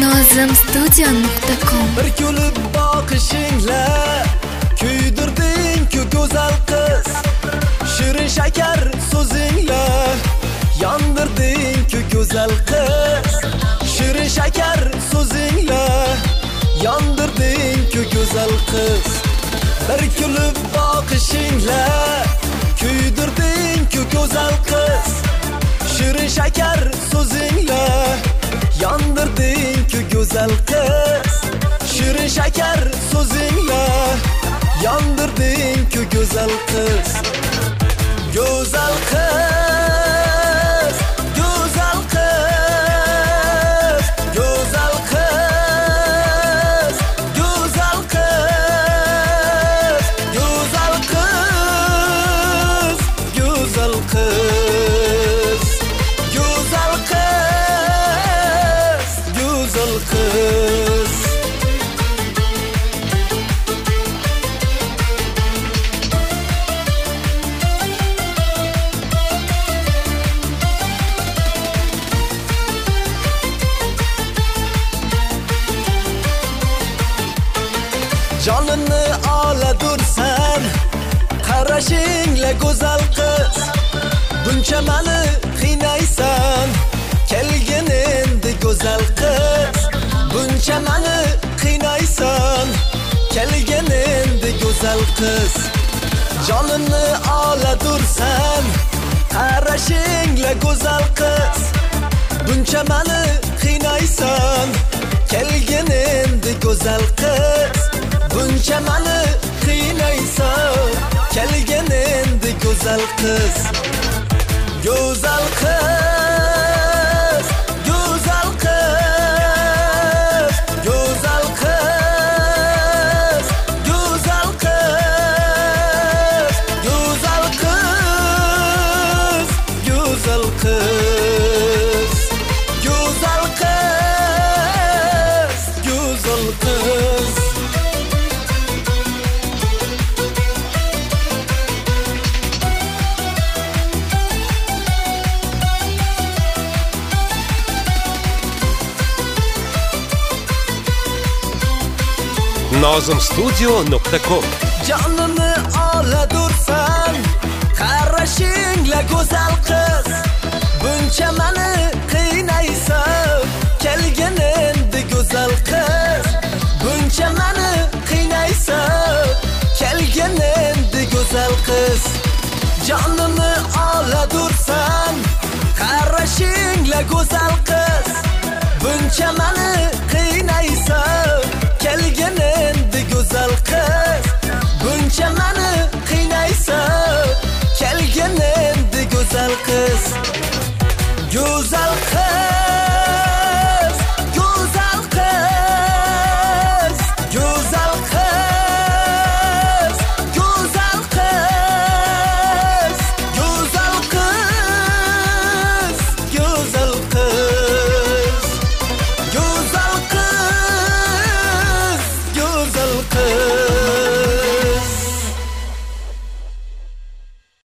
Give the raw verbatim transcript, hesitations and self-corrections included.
nozim studio nuqta com. Bir kulib boqishingla kuydirding-ku go'zal qiz. Shirin shakar so'zingla yondirding-ku go'zal qiz. Shirin shakar so'zingla yondirding-ku go'zal qiz. Bir kulib boqishingla kuydirding-ku go'zal qiz. Shirin shakar so'zingla yondirding-ku go'zal qiz. Shirin shakar so'zingla yondirding-ku go'zal qiz. Go'zal qiz, go'zal qiz, go'zal qiz, go'zal qiz, go'zal qiz, go'zal qiz, go'zal qiz, go'zal qiz. Jonimni oladursan, qarashingla go'zal qiz. Buncha meni qiynaysan, kelgin endi go'zal qiz. Buncha meni qiynaysan, kelgin endi go'zal qiz. Jonimni oladursan, qarashingla go'zal qiz. Buncha meni qiynaysan, kelgin endi go'zal qiz. Buncha meni qiynaysan, kelgin endi go'zal qiz. Go'zal qiz, go'zal qiz, go'zal qiz, go'zal qiz, go'zal qiz, go'zal qiz, go'zal qiz, go'zal qiz. nozim studio nuqta com. Jonimni oladursan, qarashingla go'zal qiz. Buncha meni qiynaysan, kelgin endi go'zal qiz. Buncha meni qiynaysan, kelgin endi go'zal qiz. Jonimni oladursan, qarashingla go'zal qiz. Buncha meni qiynaysan, kelgin endi go'zal qiz. Buncha meni qiynaysan, kelgin endi go'zal qiz. Go'zal